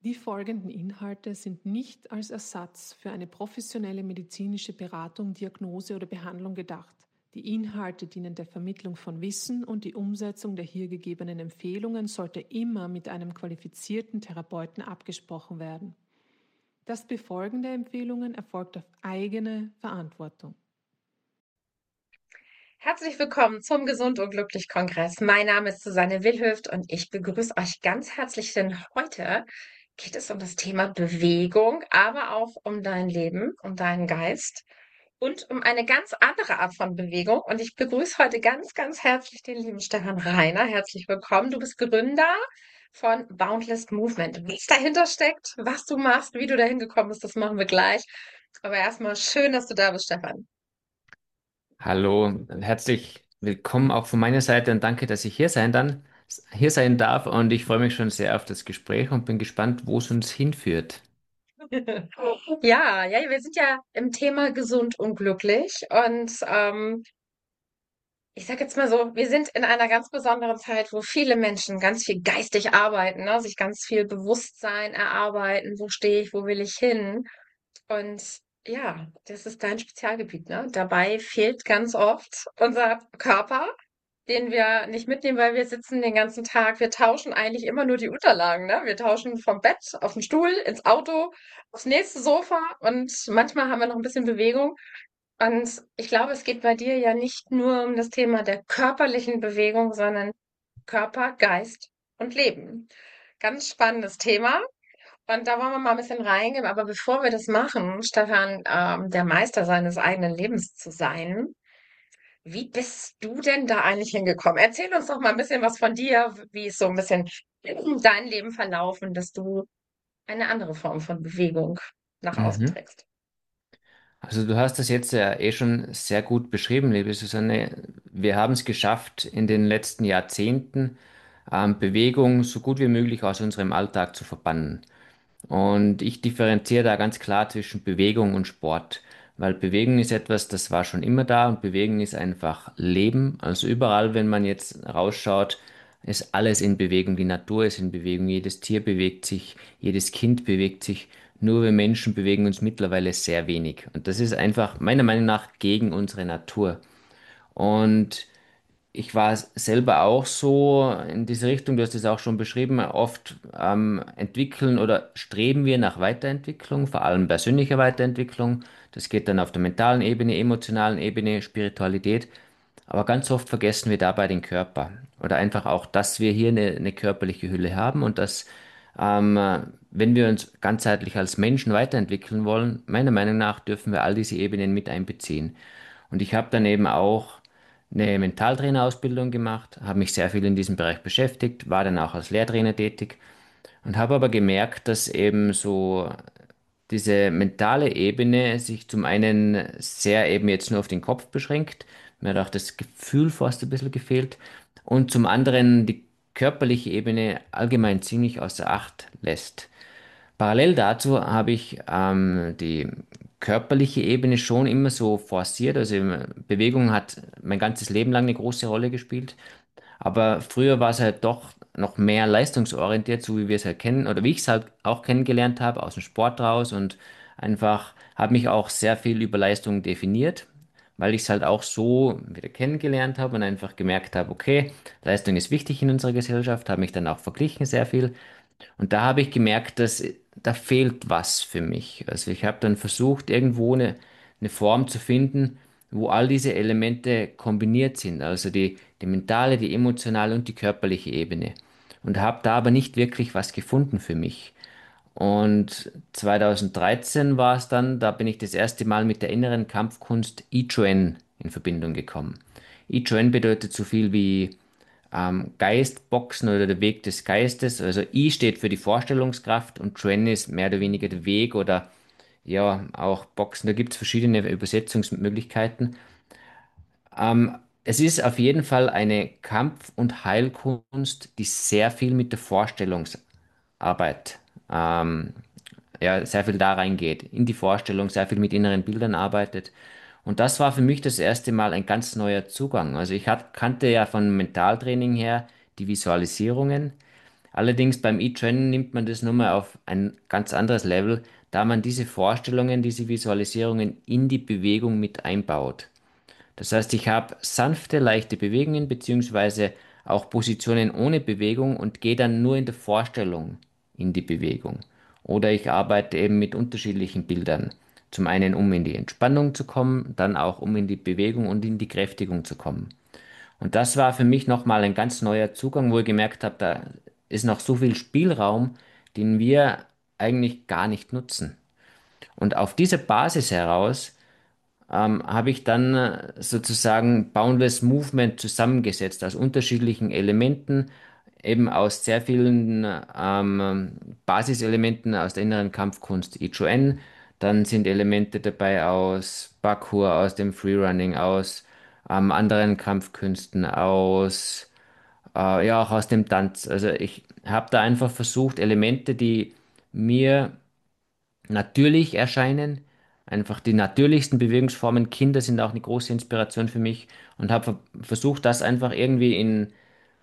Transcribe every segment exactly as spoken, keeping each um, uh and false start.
Die folgenden Inhalte sind nicht als Ersatz für eine professionelle medizinische Beratung, Diagnose oder Behandlung gedacht. Die Inhalte dienen der Vermittlung von Wissen und die Umsetzung der hier gegebenen Empfehlungen sollte immer mit einem qualifizierten Therapeuten abgesprochen werden. Das Befolgen der Empfehlungen erfolgt auf eigene Verantwortung. Herzlich willkommen zum Gesund und Glücklich Kongress. Mein Name ist Susanne Willhöft und ich begrüße euch ganz herzlich, denn heute geht es um das Thema Bewegung, aber auch um dein Leben, um deinen Geist und um eine ganz andere Art von Bewegung. Und ich begrüße heute ganz, ganz herzlich den lieben Stefan Reiner. Herzlich willkommen. Du bist Gründer von Boundless Movement. Was dahinter steckt, was du machst, wie du dahin gekommen bist, das machen wir gleich. Aber erstmal schön, dass du da bist, Stefan. Hallo, herzlich willkommen auch von meiner Seite und danke, dass ich hier sein dann, hier sein darf und ich freue mich schon sehr auf das Gespräch und bin gespannt, wo es uns hinführt. Ja, ja, wir sind ja im Thema gesund und glücklich und ähm, ich sage jetzt mal so, wir sind in einer ganz besonderen Zeit, wo viele Menschen ganz viel geistig arbeiten, ne? Sich ganz viel Bewusstsein erarbeiten, wo stehe ich, wo will ich hin? Und ja, das ist dein Spezialgebiet, ne? Dabei fehlt ganz oft unser Körper, den wir nicht mitnehmen, weil wir sitzen den ganzen Tag. Wir tauschen eigentlich immer nur die Unterlagen, ne? Wir tauschen vom Bett auf den Stuhl, ins Auto, aufs nächste Sofa und manchmal haben wir noch ein bisschen Bewegung. Und ich glaube, es geht bei dir ja nicht nur um das Thema der körperlichen Bewegung, sondern Körper, Geist und Leben. Ganz spannendes Thema. Und da wollen wir mal ein bisschen reingehen. Aber bevor wir das machen, Stefan, ähm, der Meister seines eigenen Lebens zu sein, wie bist du denn da eigentlich hingekommen? Erzähl uns doch mal ein bisschen was von dir, wie ist so ein bisschen dein Leben verlaufen, dass du eine andere Form von Bewegung nach außen Mhm. trägst. Also du hast das jetzt ja eh schon sehr gut beschrieben, liebe Susanne. Wir haben es geschafft, in den letzten Jahrzehnten ähm, Bewegung so gut wie möglich aus unserem Alltag zu verbannen. Und ich differenziere da ganz klar zwischen Bewegung und Sport, weil Bewegung ist etwas, das war schon immer da und Bewegung ist einfach Leben. Also überall, wenn man jetzt rausschaut, ist alles in Bewegung. Die Natur ist in Bewegung, jedes Tier bewegt sich, jedes Kind bewegt sich. Nur wir Menschen bewegen uns mittlerweile sehr wenig. Und das ist einfach meiner Meinung nach gegen unsere Natur. Und ich war selber auch so in diese Richtung, du hast es auch schon beschrieben, oft ähm, entwickeln oder streben wir nach Weiterentwicklung, vor allem persönlicher Weiterentwicklung. Das geht dann auf der mentalen Ebene, emotionalen Ebene, Spiritualität. Aber ganz oft vergessen wir dabei den Körper oder einfach auch, dass wir hier eine, eine körperliche Hülle haben und dass, ähm, äh, wenn wir uns ganzheitlich als Menschen weiterentwickeln wollen, meiner Meinung nach dürfen wir all diese Ebenen mit einbeziehen. Und ich habe dann eben auch eine Mentaltrainerausbildung gemacht, habe mich sehr viel in diesem Bereich beschäftigt, war dann auch als Lehrtrainer tätig und habe aber gemerkt, dass eben so diese mentale Ebene sich zum einen sehr eben jetzt nur auf den Kopf beschränkt, mir hat auch das Gefühl fast ein bisschen gefehlt und zum anderen die körperliche Ebene allgemein ziemlich außer Acht lässt. Parallel dazu habe ich ähm, die körperliche Ebene schon immer so forciert. Also ähm, Bewegung hat mein ganzes Leben lang eine große Rolle gespielt. Aber früher war es halt doch noch mehr leistungsorientiert, so wie wir es halt kennen oder wie ich es halt auch kennengelernt habe, aus dem Sport raus und einfach habe mich auch sehr viel über Leistung definiert, weil ich es halt auch so wieder kennengelernt habe und einfach gemerkt habe, okay, Leistung ist wichtig in unserer Gesellschaft, habe mich dann auch verglichen sehr viel. Und da habe ich gemerkt, dass da fehlt was für mich. Also ich habe dann versucht, irgendwo eine, eine Form zu finden, wo all diese Elemente kombiniert sind. Also die, die mentale, die emotionale und die körperliche Ebene. Und habe da aber nicht wirklich was gefunden für mich. Und zwanzig dreizehn war es dann, da bin ich das erste Mal mit der inneren Kampfkunst I Chuen in in Verbindung gekommen. I Chuen bedeutet so viel wie ähm, Geistboxen oder der Weg des Geistes. Also I steht für die Vorstellungskraft und Chuen ist mehr oder weniger der Weg oder ja, auch Boxen. Da gibt es verschiedene Übersetzungsmöglichkeiten. Ähm, es ist auf jeden Fall eine Kampf- und Heilkunst, die sehr viel mit der Vorstellungsarbeit, ähm, ja, sehr viel da reingeht, in die Vorstellung, sehr viel mit inneren Bildern arbeitet. Und das war für mich das erste Mal ein ganz neuer Zugang. Also ich hat, kannte ja von Mentaltraining her die Visualisierungen, Allerdings beim E-Training nimmt man das nochmal auf ein ganz anderes Level, da man diese Vorstellungen, diese Visualisierungen in die Bewegung mit einbaut. Das heißt, ich habe sanfte, leichte Bewegungen beziehungsweise auch Positionen ohne Bewegung und gehe dann nur in der Vorstellung in die Bewegung. Oder ich arbeite eben mit unterschiedlichen Bildern. Zum einen, um in die Entspannung zu kommen, dann auch, um in die Bewegung und in die Kräftigung zu kommen. Und das war für mich nochmal ein ganz neuer Zugang, wo ich gemerkt habe, da ist noch so viel Spielraum, den wir eigentlich gar nicht nutzen. Und auf dieser Basis heraus ähm, habe ich dann äh, sozusagen Boundless Movement zusammengesetzt aus unterschiedlichen Elementen, eben aus sehr vielen ähm, Basiselementen aus der inneren Kampfkunst I Chu N. Dann sind Elemente dabei aus Parkour, aus dem Freerunning, aus ähm, anderen Kampfkünsten, aus äh, ja auch aus dem Tanz. Also ich habe da einfach versucht, Elemente, die mir natürlich erscheinen. Einfach die natürlichsten Bewegungsformen. Kinder sind auch eine große Inspiration für mich und habe ver versucht, das einfach irgendwie in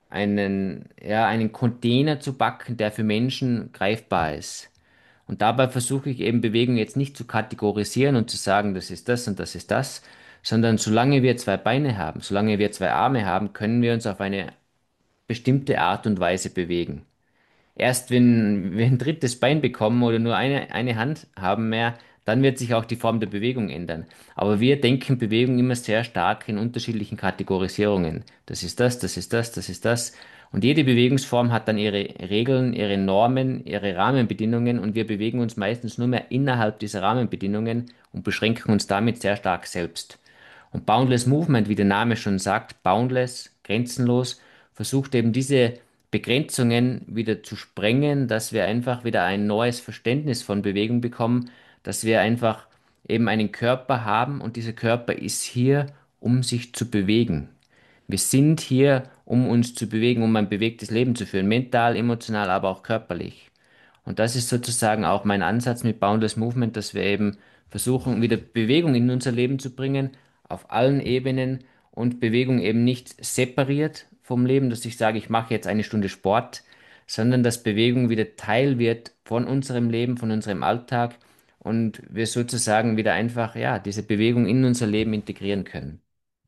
einen, ja, einen Container zu backen, der für Menschen greifbar ist. Und dabei versuche ich eben Bewegung jetzt nicht zu kategorisieren und zu sagen, das ist das und das ist das, sondern solange wir zwei Beine haben, solange wir zwei Arme haben, können wir uns auf eine bestimmte Art und Weise bewegen. Erst wenn wir ein drittes Bein bekommen oder nur eine, eine Hand haben mehr, dann wird sich auch die Form der Bewegung ändern. Aber wir denken Bewegung immer sehr stark in unterschiedlichen Kategorisierungen. Das ist das, das ist das, das ist das. Und jede Bewegungsform hat dann ihre Regeln, ihre Normen, ihre Rahmenbedingungen und wir bewegen uns meistens nur mehr innerhalb dieser Rahmenbedingungen und beschränken uns damit sehr stark selbst. Und Boundless Movement, wie der Name schon sagt, boundless, grenzenlos, versucht eben diese Begrenzungen wieder zu sprengen, dass wir einfach wieder ein neues Verständnis von Bewegung bekommen, dass wir einfach eben einen Körper haben und dieser Körper ist hier, um sich zu bewegen. Wir sind hier, um uns zu bewegen, um ein bewegtes Leben zu führen, mental, emotional, aber auch körperlich. Und das ist sozusagen auch mein Ansatz mit Boundless Movement, dass wir eben versuchen, wieder Bewegung in unser Leben zu bringen, auf allen Ebenen und Bewegung eben nicht separiert vom Leben, dass ich sage, ich mache jetzt eine Stunde Sport, sondern dass Bewegung wieder Teil wird von unserem Leben, von unserem Alltag und wir sozusagen wieder einfach, ja, diese Bewegung in unser Leben integrieren können.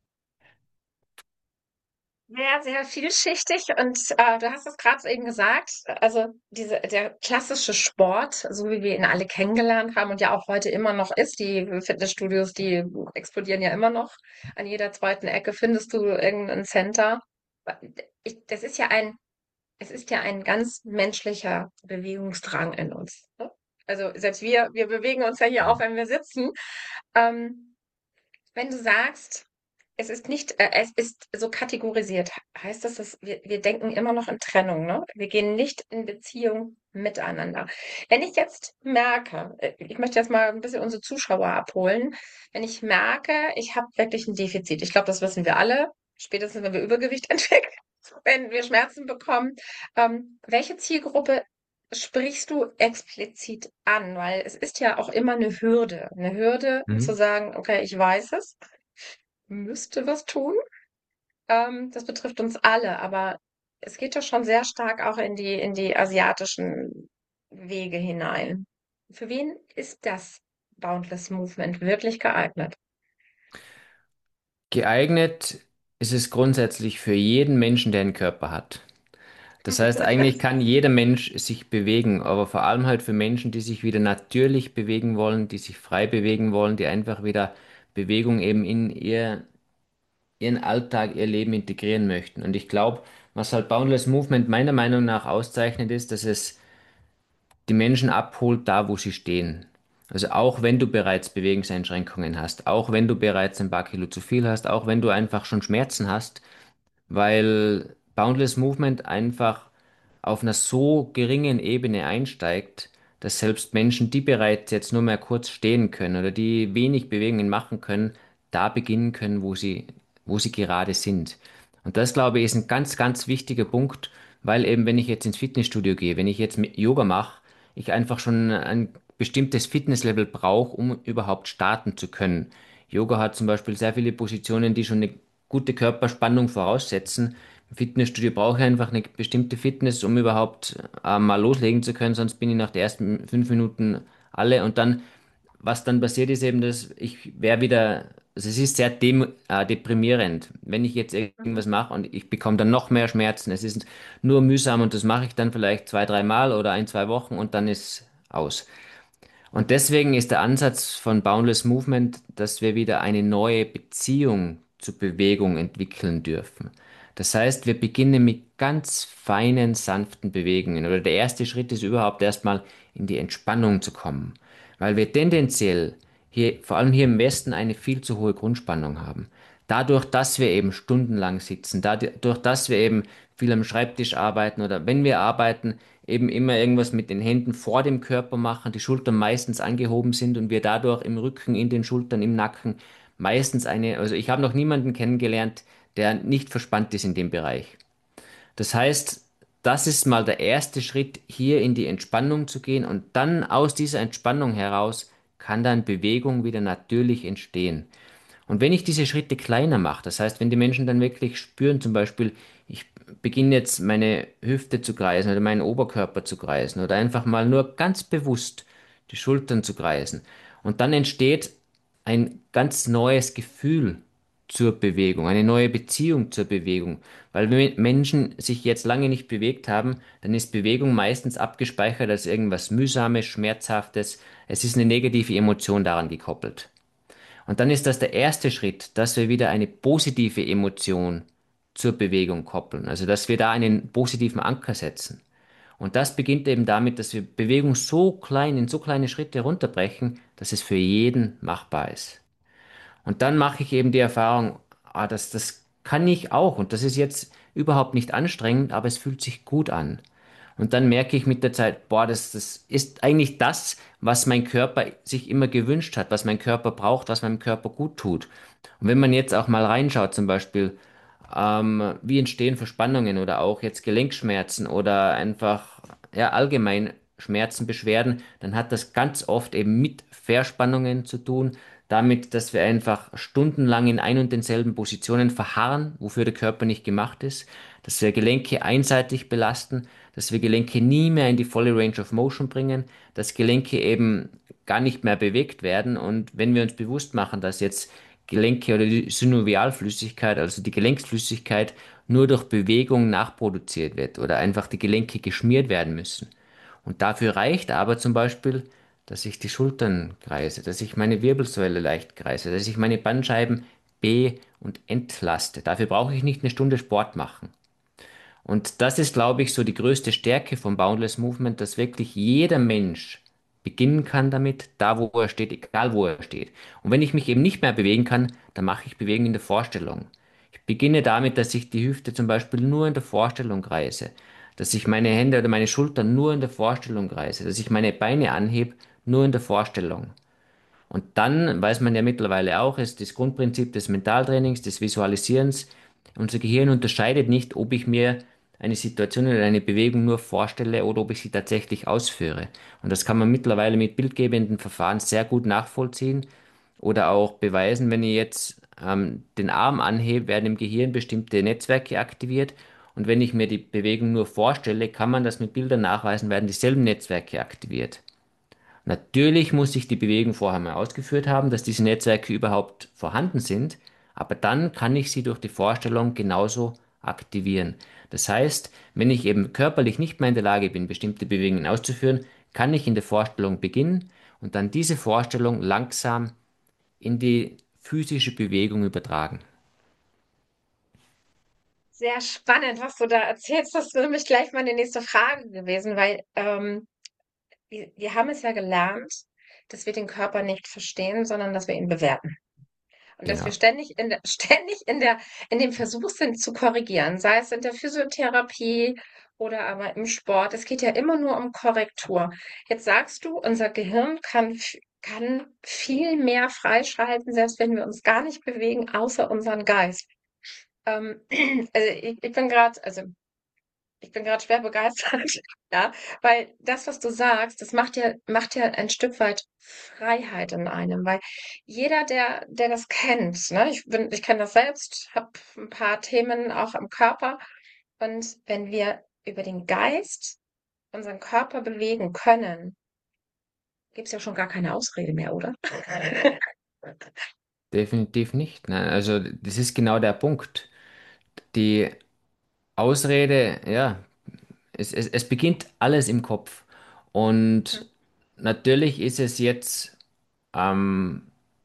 Sehr, sehr vielschichtig und äh, du hast es gerade eben gesagt, also diese, der klassische Sport, so wie wir ihn alle kennengelernt haben und ja auch heute immer noch ist, die Fitnessstudios, die explodieren ja immer noch. An jeder zweiten Ecke findest du irgendein Center. Ich, das ist ja ein, es ist ja ein ganz menschlicher Bewegungsdrang in uns. Ne? Also selbst wir, wir bewegen uns ja hier auch, wenn wir sitzen. Ähm, Wenn du sagst, es ist nicht, äh, es ist so kategorisiert, heißt das, dass wir, wir denken immer noch in Trennung, ne? Wir gehen nicht in Beziehung miteinander. Wenn ich jetzt merke, äh, ich möchte jetzt mal ein bisschen unsere Zuschauer abholen, wenn ich merke, ich habe wirklich ein Defizit, ich glaube, das wissen wir alle, spätestens wenn wir Übergewicht entwickeln, wenn wir Schmerzen bekommen, ähm, welche Zielgruppe sprichst du explizit an? Weil es ist ja auch immer eine Hürde. Eine Hürde zu Mhm. sagen, okay, ich weiß es, müsste was tun. Ähm, das betrifft uns alle, aber es geht ja schon sehr stark auch in die, in die asiatischen Wege hinein. Für wen ist das Boundless Movement wirklich geeignet? Geeignet ist es grundsätzlich für jeden Menschen, der einen Körper hat. Das heißt, eigentlich kann jeder Mensch sich bewegen, aber vor allem halt für Menschen, die sich wieder natürlich bewegen wollen, die sich frei bewegen wollen, die einfach wieder Bewegung eben in ihr, ihren Alltag, ihr Leben integrieren möchten. Und ich glaube, was halt Boundless Movement meiner Meinung nach auszeichnet, ist, dass es die Menschen abholt, da wo sie stehen. Also auch wenn du bereits Bewegungseinschränkungen hast, auch wenn du bereits ein paar Kilo zu viel hast, auch wenn du einfach schon Schmerzen hast, weil Boundless Movement einfach auf einer so geringen Ebene einsteigt, dass selbst Menschen, die bereits jetzt nur mehr kurz stehen können oder die wenig Bewegungen machen können, da beginnen können, wo sie, wo sie gerade sind. Und das, glaube ich, ist ein ganz, ganz wichtiger Punkt, weil eben, wenn ich jetzt ins Fitnessstudio gehe, wenn ich jetzt mit Yoga mache, ich einfach schon ein bestimmtes Fitnesslevel brauche, um überhaupt starten zu können. Yoga hat zum Beispiel sehr viele Positionen, die schon eine gute Körperspannung voraussetzen, Im Fitnessstudio brauche ich einfach eine bestimmte Fitness, um überhaupt äh, mal loslegen zu können, sonst bin ich nach den ersten fünf Minuten alle und dann, was dann passiert ist eben, dass ich wäre wieder, also es ist sehr dem, äh, deprimierend, wenn ich jetzt Mhm. irgendwas mache und ich bekomme dann noch mehr Schmerzen. Es ist nur mühsam und das mache ich dann vielleicht zwei, drei Mal oder ein, zwei Wochen und dann ist aus. Und deswegen ist der Ansatz von Boundless Movement, dass wir wieder eine neue Beziehung zur Bewegung entwickeln dürfen. Das heißt, wir beginnen mit ganz feinen, sanften Bewegungen. Oder der erste Schritt ist überhaupt erstmal in die Entspannung zu kommen. Weil wir tendenziell hier, vor allem hier im Westen, eine viel zu hohe Grundspannung haben. Dadurch, dass wir eben stundenlang sitzen, dadurch, dass wir eben viel am Schreibtisch arbeiten oder wenn wir arbeiten, eben immer irgendwas mit den Händen vor dem Körper machen, die Schultern meistens angehoben sind und wir dadurch im Rücken, in den Schultern, im Nacken meistens eine, also ich habe noch niemanden kennengelernt, der nicht verspannt ist in dem Bereich. Das heißt, das ist mal der erste Schritt, hier in die Entspannung zu gehen und dann aus dieser Entspannung heraus kann dann Bewegung wieder natürlich entstehen. Und wenn ich diese Schritte kleiner mache, das heißt, wenn die Menschen dann wirklich spüren, zum Beispiel, ich beginne jetzt meine Hüfte zu kreisen oder meinen Oberkörper zu kreisen oder einfach mal nur ganz bewusst die Schultern zu kreisen. Und dann entsteht ein ganz neues Gefühl zur Bewegung, eine neue Beziehung zur Bewegung. Weil wenn Menschen sich jetzt lange nicht bewegt haben, dann ist Bewegung meistens abgespeichert als irgendwas Mühsames, Schmerzhaftes. Es ist eine negative Emotion daran gekoppelt. Und dann ist das der erste Schritt, dass wir wieder eine positive Emotion zur Bewegung koppeln. Also, dass wir da einen positiven Anker setzen. Und das beginnt eben damit, dass wir Bewegung so klein, in so kleine Schritte runterbrechen, dass es für jeden machbar ist. Und dann mache ich eben die Erfahrung, ah, das, das kann ich auch. Und das ist jetzt überhaupt nicht anstrengend, aber es fühlt sich gut an. Und dann merke ich mit der Zeit, boah, das, das ist eigentlich das, was mein Körper sich immer gewünscht hat, was mein Körper braucht, was meinem Körper gut tut. Und wenn man jetzt auch mal reinschaut, zum Beispiel, ähm, wie entstehen Verspannungen oder auch jetzt Gelenkschmerzen oder einfach ja, allgemein Schmerzen, Beschwerden, dann hat das ganz oft eben mit Verspannungen zu tun, damit, dass wir einfach stundenlang in ein und denselben Positionen verharren, wofür der Körper nicht gemacht ist, dass wir Gelenke einseitig belasten, dass wir Gelenke nie mehr in die volle Range of Motion bringen, dass Gelenke eben gar nicht mehr bewegt werden und wenn wir uns bewusst machen, dass jetzt Gelenke oder die Synovialflüssigkeit, also die Gelenksflüssigkeit, nur durch Bewegung nachproduziert wird oder einfach die Gelenke geschmiert werden müssen. Und dafür reicht aber zum Beispiel, dass ich die Schultern kreise, dass ich meine Wirbelsäule leicht kreise, dass ich meine Bandscheiben be- und entlaste. Dafür brauche ich nicht eine Stunde Sport machen. Und das ist, glaube ich, so die größte Stärke vom Boundless Movement, dass wirklich jeder Mensch beginnen kann damit, da wo er steht, egal wo er steht. Und wenn ich mich eben nicht mehr bewegen kann, dann mache ich Bewegung in der Vorstellung. Ich beginne damit, dass ich die Hüfte zum Beispiel nur in der Vorstellung kreise, dass ich meine Hände oder meine Schultern nur in der Vorstellung kreise, dass ich meine Beine anhebe, nur in der Vorstellung. Und dann weiß man ja mittlerweile auch, ist das Grundprinzip des Mentaltrainings, des Visualisierens. Unser Gehirn unterscheidet nicht, ob ich mir eine Situation oder eine Bewegung nur vorstelle oder ob ich sie tatsächlich ausführe. Und das kann man mittlerweile mit bildgebenden Verfahren sehr gut nachvollziehen oder auch beweisen, wenn ich jetzt ähm, den Arm anhebe, werden im Gehirn bestimmte Netzwerke aktiviert. Und wenn ich mir die Bewegung nur vorstelle, kann man das mit Bildern nachweisen, werden dieselben Netzwerke aktiviert. Natürlich muss ich die Bewegung vorher mal ausgeführt haben, dass diese Netzwerke überhaupt vorhanden sind, aber dann kann ich sie durch die Vorstellung genauso aktivieren. Das heißt, wenn ich eben körperlich nicht mehr in der Lage bin, bestimmte Bewegungen auszuführen, kann ich in der Vorstellung beginnen und dann diese Vorstellung langsam in die physische Bewegung übertragen. Sehr spannend, was du da erzählst. Das wäre nämlich gleich meine nächste Frage gewesen, weil ähm, wir, wir haben es ja gelernt, dass wir den Körper nicht verstehen, sondern dass wir ihn bewerten. Und dass wir Genau. ständig in der, ständig in der, in dem Versuch sind zu korrigieren, sei es in der Physiotherapie oder aber im Sport. Es geht ja immer nur um Korrektur. Jetzt sagst du, unser Gehirn kann, f- kann viel mehr freischalten, selbst wenn wir uns gar nicht bewegen, außer unseren Geist. Ähm, also ich, ich bin gerade, also ich bin gerade schwer begeistert, ja, weil das, was du sagst, das macht ja, macht ja ein Stück weit Freiheit in einem, weil jeder, der, der das kennt, ne, ich bin, ich kenne das selbst, habe ein paar Themen auch am Körper. Und wenn wir über den Geist unseren Körper bewegen können, gibt's ja schon gar keine Ausrede mehr, oder? Definitiv nicht. Nein, also das ist genau der Punkt. Die Ausrede, ja, es, es, es beginnt alles im Kopf. Und natürlich ist es jetzt, ähm,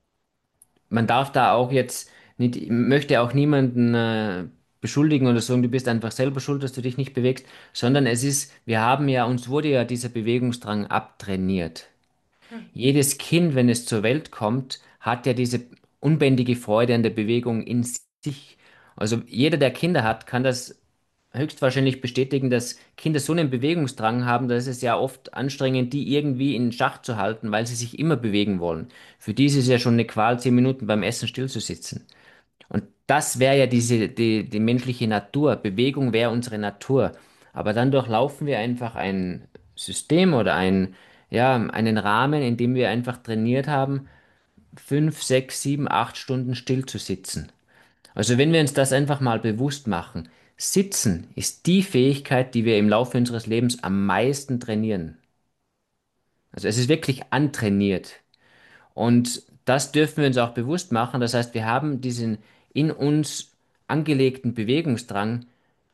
man darf da auch jetzt nicht, ich möchte auch niemanden äh, beschuldigen oder sagen, du bist einfach selber schuld, dass du dich nicht bewegst, sondern es ist, wir haben ja, uns wurde ja dieser Bewegungsdrang abtrainiert. Jedes Kind, wenn es zur Welt kommt, hat ja diese unbändige Freude an der Bewegung in sich. Also jeder, der Kinder hat, kann das höchstwahrscheinlich bestätigen, dass Kinder so einen Bewegungsdrang haben, dass es ja oft anstrengend, die irgendwie in Schach zu halten, weil sie sich immer bewegen wollen. Für die ist es ja schon eine Qual, zehn Minuten beim Essen stillzusitzen. Und das wäre ja diese, die, die menschliche Natur. Bewegung wäre unsere Natur. Aber dann durchlaufen wir einfach ein System oder ein, ja, einen Rahmen, in dem wir einfach trainiert haben, fünf, sechs, sieben, acht Stunden still zu sitzen. Also wenn wir uns das einfach mal bewusst machen, Sitzen ist die Fähigkeit, die wir im Laufe unseres Lebens am meisten trainieren. Also es ist wirklich antrainiert. Und das dürfen wir uns auch bewusst machen. Das heißt, wir haben diesen in uns angelegten Bewegungsdrang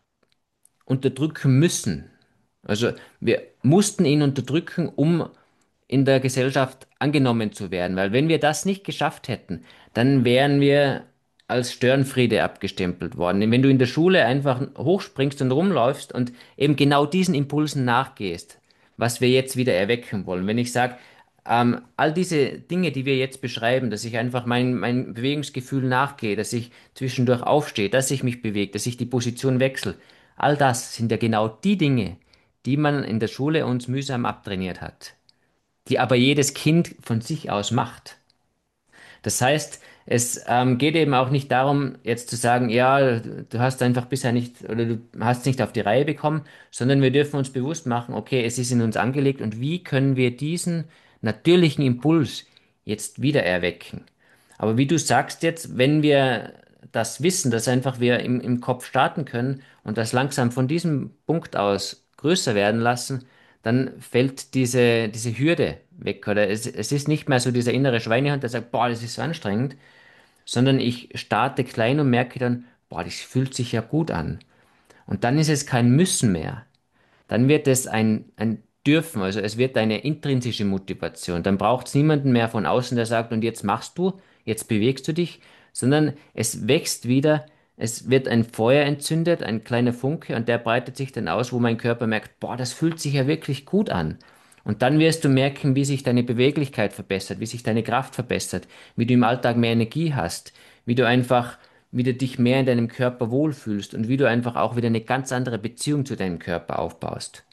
unterdrücken müssen. Also wir mussten ihn unterdrücken, um in der Gesellschaft angenommen zu werden. Weil wenn wir das nicht geschafft hätten, dann wären wir als Störenfriede abgestempelt worden. Wenn du in der Schule einfach hochspringst und rumläufst und eben genau diesen Impulsen nachgehst, was wir jetzt wieder erwecken wollen. Wenn ich sage, ähm, all diese Dinge, die wir jetzt beschreiben, dass ich einfach mein, mein Bewegungsgefühl nachgehe, dass ich zwischendurch aufstehe, dass ich mich bewege, dass ich die Position wechsle, all das sind ja genau die Dinge, die man in der Schule uns mühsam abtrainiert hat, die aber jedes Kind von sich aus macht. Das heißt, es ähm, geht eben auch nicht darum, jetzt zu sagen, ja, du hast einfach bisher nicht oder du hast nicht auf die Reihe bekommen, sondern wir dürfen uns bewusst machen, okay, es ist in uns angelegt und wie können wir diesen natürlichen Impuls jetzt wieder erwecken? Aber wie du sagst jetzt, wenn wir das wissen, dass einfach wir im, im Kopf starten können und das langsam von diesem Punkt aus größer werden lassen, dann fällt diese, diese Hürde weg. Oder es, es ist nicht mehr so dieser innere Schweinehund, der sagt, boah, das ist so anstrengend, sondern ich starte klein und merke dann, boah, das fühlt sich ja gut an. Und dann ist es kein Müssen mehr. Dann wird es ein, ein Dürfen, also es wird eine intrinsische Motivation. Dann braucht es niemanden mehr von außen, der sagt, und jetzt machst du, jetzt bewegst du dich, sondern es wächst wieder, es wird ein Feuer entzündet, ein kleiner Funke, und der breitet sich dann aus, wo mein Körper merkt, boah, das fühlt sich ja wirklich gut an. Und dann wirst du merken, wie sich deine Beweglichkeit verbessert, wie sich deine Kraft verbessert, wie du im Alltag mehr Energie hast, wie du einfach wie du dich mehr in deinem Körper wohlfühlst und wie du einfach auch wieder eine ganz andere Beziehung zu deinem Körper aufbaust.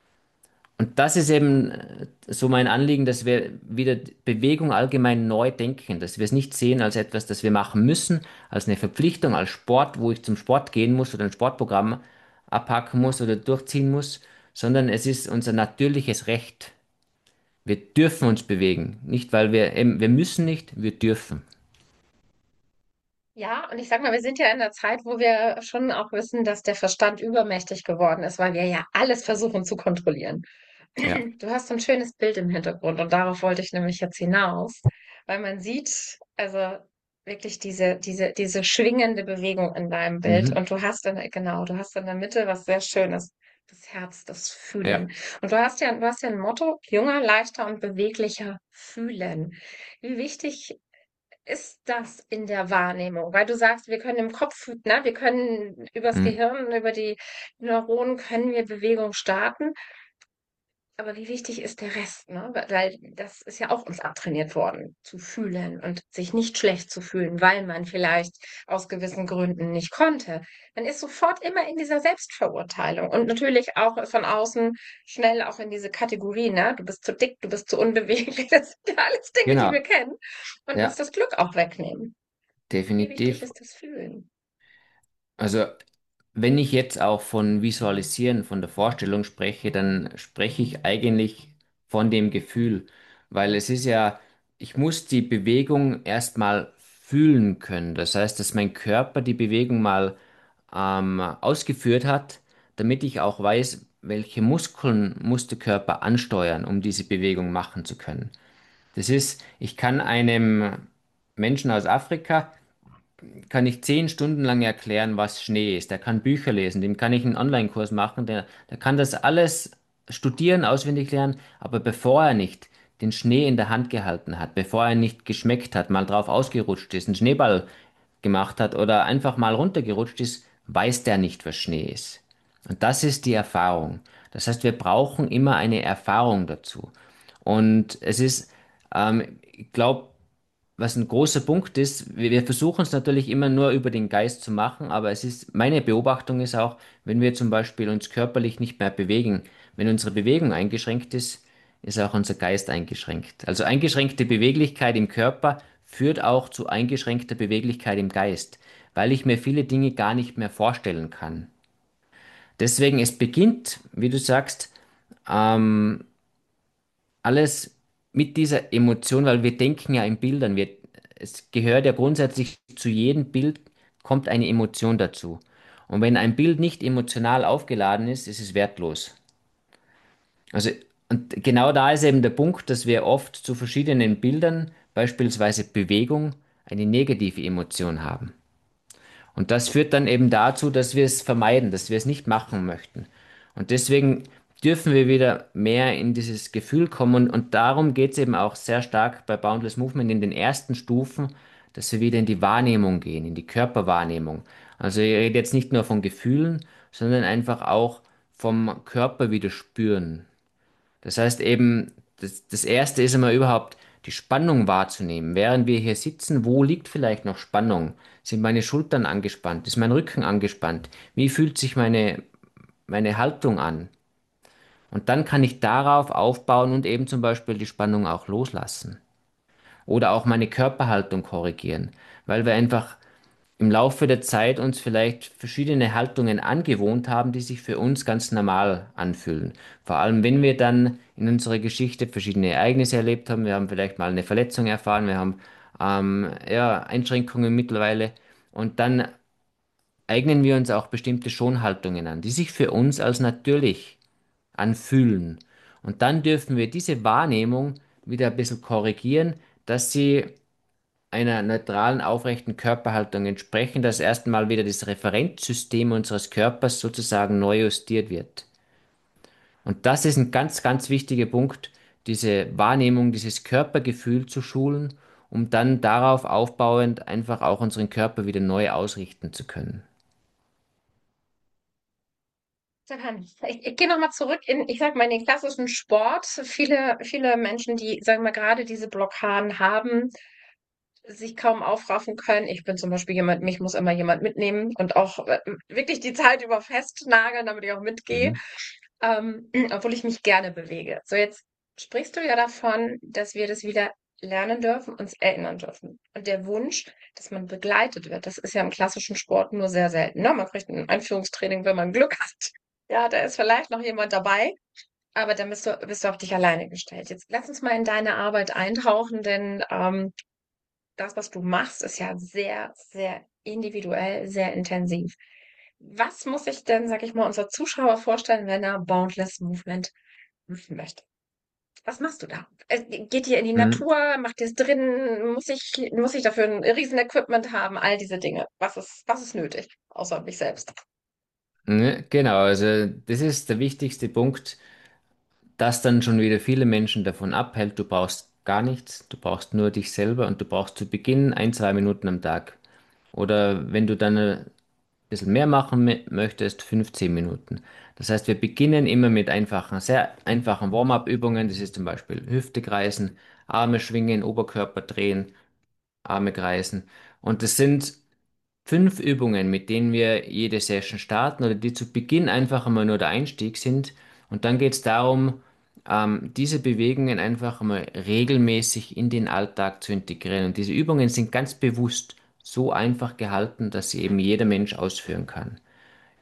Und das ist eben äh, so mein Anliegen, dass wir wieder Bewegung allgemein neu denken, dass wir es nicht sehen als etwas, das wir machen müssen, als eine Verpflichtung, als Sport, wo ich zum Sport gehen muss oder ein Sportprogramm abhaken muss oder durchziehen muss, sondern es ist unser natürliches Recht. Wir dürfen uns bewegen, nicht weil wir eben, wir müssen nicht, wir dürfen. Ja, und ich sag mal, wir sind ja in der Zeit, wo wir schon auch wissen, dass der Verstand übermächtig geworden ist, weil wir ja alles versuchen zu kontrollieren. Ja. Du hast so ein schönes Bild im Hintergrund und darauf wollte ich nämlich jetzt hinaus, weil man sieht, also wirklich diese, diese, diese schwingende Bewegung in deinem Bild Mhm. und du hast in, genau, du hast in der Mitte was sehr Schönes, das Herz, das Ja. Fühlen. Und du hast ja, du hast ja ein Motto, jünger, leichter und beweglicher fühlen. Wie wichtig ist das in der Wahrnehmung? Weil du sagst, wir können im Kopf, ne, wir können übers Mhm. Gehirn, über die Neuronen können wir Bewegung starten. Aber wie wichtig ist der Rest, ne? Weil das ist ja auch uns abtrainiert worden, zu fühlen und sich nicht schlecht zu fühlen, weil man vielleicht aus gewissen Gründen nicht konnte. Man ist sofort immer in dieser Selbstverurteilung und natürlich auch von außen schnell auch in diese Kategorie, ne? Du bist zu dick, du bist zu unbeweglich. Das sind ja alles Dinge, die wir Genau. kennen und uns Ja, das Glück auch wegnehmen. Wie wichtig definitiv. ist das Fühlen? Also wenn ich jetzt auch von Visualisieren, von der Vorstellung spreche, dann spreche ich eigentlich von dem Gefühl, weil es ist ja, ich muss die Bewegung erstmal fühlen können. Das heißt, dass mein Körper die Bewegung mal ähm, ausgeführt hat, damit ich auch weiß, welche Muskeln muss der Körper ansteuern, um diese Bewegung machen zu können. Das ist, ich kann einem Menschen aus Afrika, kann ich zehn Stunden lang erklären, was Schnee ist. Der kann Bücher lesen, dem kann ich einen Online-Kurs machen, der, der kann das alles studieren, auswendig lernen, aber bevor er nicht den Schnee in der Hand gehalten hat, bevor er nicht geschmeckt hat, mal drauf ausgerutscht ist, einen Schneeball gemacht hat oder einfach mal runtergerutscht ist, weiß der nicht, was Schnee ist. Und das ist die Erfahrung. Das heißt, wir brauchen immer eine Erfahrung dazu. Und es ist, ähm, ich glaube, was ein großer Punkt ist, wir, wir versuchen es natürlich immer nur über den Geist zu machen, aber es ist, meine Beobachtung ist auch, wenn wir zum Beispiel uns körperlich nicht mehr bewegen, wenn unsere Bewegung eingeschränkt ist, ist auch unser Geist eingeschränkt. Also eingeschränkte Beweglichkeit im Körper führt auch zu eingeschränkter Beweglichkeit im Geist, weil ich mir viele Dinge gar nicht mehr vorstellen kann. Deswegen, es beginnt, wie du sagst, ähm, alles mit dieser Emotion, weil wir denken ja in Bildern. Wir, es gehört ja grundsätzlich zu jedem Bild, kommt eine Emotion dazu. Und wenn ein Bild nicht emotional aufgeladen ist, ist es wertlos. Also, und genau da ist eben der Punkt, dass wir oft zu verschiedenen Bildern, beispielsweise Bewegung, eine negative Emotion haben. Und das führt dann eben dazu, dass wir es vermeiden, dass wir es nicht machen möchten. Und deswegen dürfen wir wieder mehr in dieses Gefühl kommen. Und, und darum geht es eben auch sehr stark bei Boundless Movement in den ersten Stufen, dass wir wieder in die Wahrnehmung gehen, in die Körperwahrnehmung. Also ich rede jetzt nicht nur von Gefühlen, sondern einfach auch vom Körper wieder spüren. Das heißt eben, das, das Erste ist immer überhaupt die Spannung wahrzunehmen. Während wir hier sitzen, wo liegt vielleicht noch Spannung? Sind meine Schultern angespannt? Ist mein Rücken angespannt? Wie fühlt sich meine, meine Haltung an? Und dann kann ich darauf aufbauen und eben zum Beispiel die Spannung auch loslassen. Oder auch meine Körperhaltung korrigieren, weil wir einfach im Laufe der Zeit uns vielleicht verschiedene Haltungen angewohnt haben, die sich für uns ganz normal anfühlen. Vor allem, wenn wir dann in unserer Geschichte verschiedene Ereignisse erlebt haben, wir haben vielleicht mal eine Verletzung erfahren, wir haben ähm, ja, Einschränkungen mittlerweile und dann eignen wir uns auch bestimmte Schonhaltungen an, die sich für uns als natürlich anfühlen. Und dann dürfen wir diese Wahrnehmung wieder ein bisschen korrigieren, dass sie einer neutralen, aufrechten Körperhaltung entsprechen, dass erstmal wieder das Referenzsystem unseres Körpers sozusagen neu justiert wird. Und das ist ein ganz, ganz wichtiger Punkt, diese Wahrnehmung, dieses Körpergefühl zu schulen, um dann darauf aufbauend einfach auch unseren Körper wieder neu ausrichten zu können. Stefan, Ich, ich gehe nochmal zurück in, ich sag mal, in den klassischen Sport. Viele, viele Menschen, die, sagen wir, gerade diese Blockaden haben, sich kaum aufraffen können. Ich bin zum Beispiel jemand, mich muss immer jemand mitnehmen und auch äh, wirklich die Zeit über festnageln, damit ich auch mitgehe, Mhm. ähm, obwohl ich mich gerne bewege. So, jetzt sprichst du ja davon, dass wir das wieder lernen dürfen, uns erinnern dürfen. Und der Wunsch, dass man begleitet wird, das ist ja im klassischen Sport nur sehr selten. Ne? Man kriegt ein Einführungstraining, wenn man Glück hat. Ja, da ist vielleicht noch jemand dabei, aber dann bist du, bist du auf dich alleine gestellt. Jetzt lass uns mal in deine Arbeit eintauchen, denn ähm, das, was du machst, ist ja sehr, sehr individuell, sehr intensiv. Was muss sich denn, sag ich mal, unser Zuschauer vorstellen, wenn er Boundless Movement machen möchte? Was machst du da? Äh, Geht ihr in die Mhm. Natur? Macht ihr es drin? Muss ich, muss ich dafür ein Riesenequipment haben? All diese Dinge. Was ist, was ist nötig? Außer mich selbst. Ne, genau, also das ist der wichtigste Punkt, das dann schon wieder viele Menschen davon abhält. Du brauchst gar nichts, du brauchst nur dich selber und du brauchst zu Beginn ein, zwei Minuten am Tag. Oder wenn du dann ein bisschen mehr machen mö- möchtest, fünfzehn Minuten. Das heißt, wir beginnen immer mit einfachen, sehr einfachen Warm-up-Übungen. Das ist zum Beispiel Hüfte kreisen, Arme schwingen, Oberkörper drehen, Arme kreisen. Und das sind fünf Übungen, mit denen wir jede Session starten oder die zu Beginn einfach einmal nur der Einstieg sind. Und dann geht es darum, ähm, diese Bewegungen einfach einmal regelmäßig in den Alltag zu integrieren. Und diese Übungen sind ganz bewusst so einfach gehalten, dass sie eben jeder Mensch ausführen kann.